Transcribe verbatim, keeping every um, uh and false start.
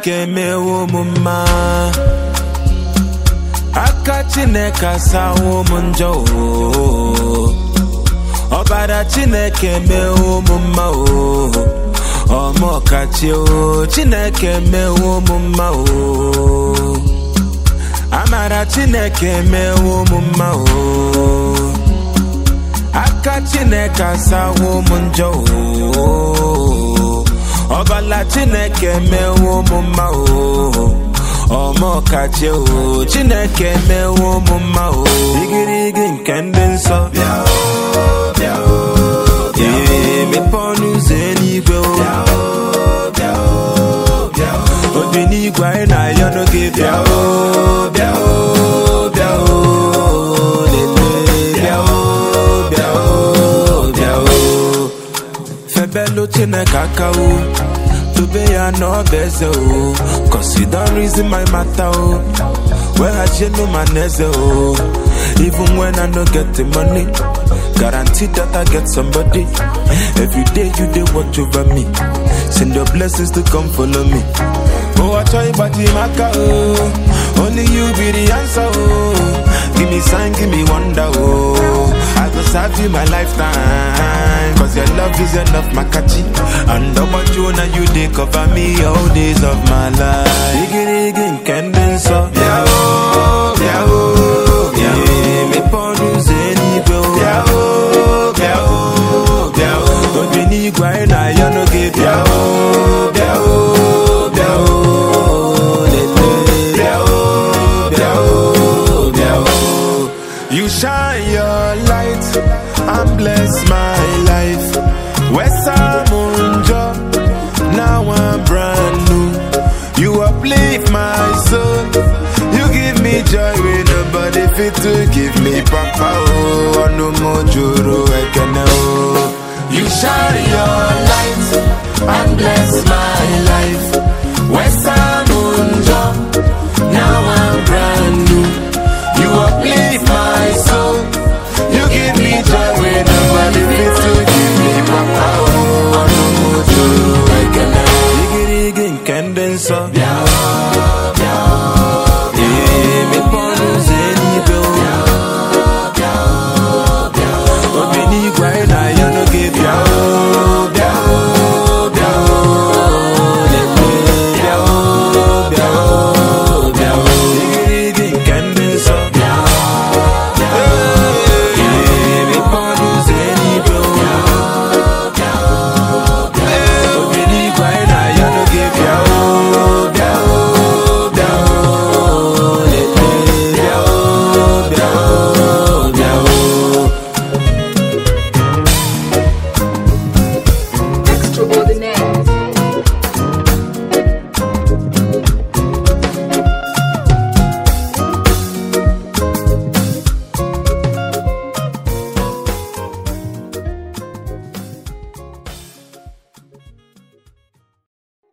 Chineke mewo mumma aka Chineke asawo munjo Obara Chineke mewo mumma o Omo kachi o Chineke mewo mumma o Amara Chineke mewo mumma o aka Chineke asawo munjo Obala Chineke mewo mumma o Omo kachi o Chineke mewo mumma o Igirigi nkende nso bia o bia o bia me ponu zenigwe o bia o bia o bia o odinigwa na yo no ge bia o bia o bia o lele bia o bia o bia o febelo Chineke akawo Today I know better, oh, cause you don't reason my matter, oh. Where I you know my neze, oh. Even when I don't get the money, guarantee that I get somebody. Every day you dey watch over me. Send your blessings to come follow me. Oh, I try but you maka, oh. Only you be the answer, oh. Give me sign, give me wonder, oh. I go serve you my lifetime, cause your love is enough, makachi. And about you now you dey cover me all days of my life. Igirigi nkende nso bia o bia o bia o me ponu zenigwe o bia o bia o bia o odinigwa na yo no ge bia o bia o bia o lele bia o bia o bia o You shine your light and bless my life. Wesa munjo, now I'm brand new. You uplift my soul. You give me joy when nobody fit to give me papa.